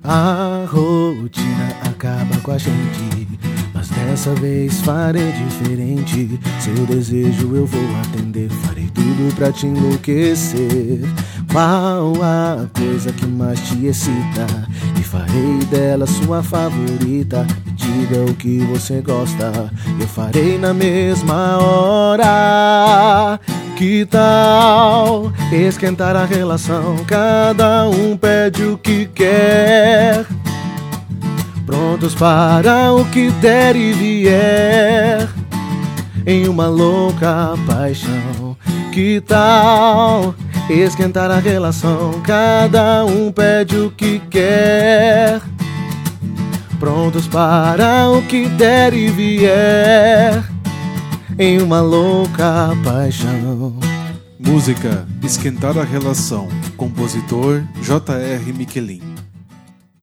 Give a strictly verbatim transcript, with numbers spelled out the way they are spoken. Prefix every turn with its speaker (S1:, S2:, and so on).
S1: A rotina acaba com a gente, mas dessa vez farei diferente. Seu desejo eu vou atender, farei tudo pra te enlouquecer. Qual a coisa que mais te excita? E farei dela sua favorita. Me diga o que você gosta, eu farei na mesma hora. Que tal esquentar a relação? Cada um pede o que quer, prontos para o que der e vier, em uma louca paixão. Que tal esquentar a relação? Cada um pede o que quer, prontos para o que der e vier, em uma louca paixão.
S2: Música Esquentar a Relação, compositor J R Miquelin.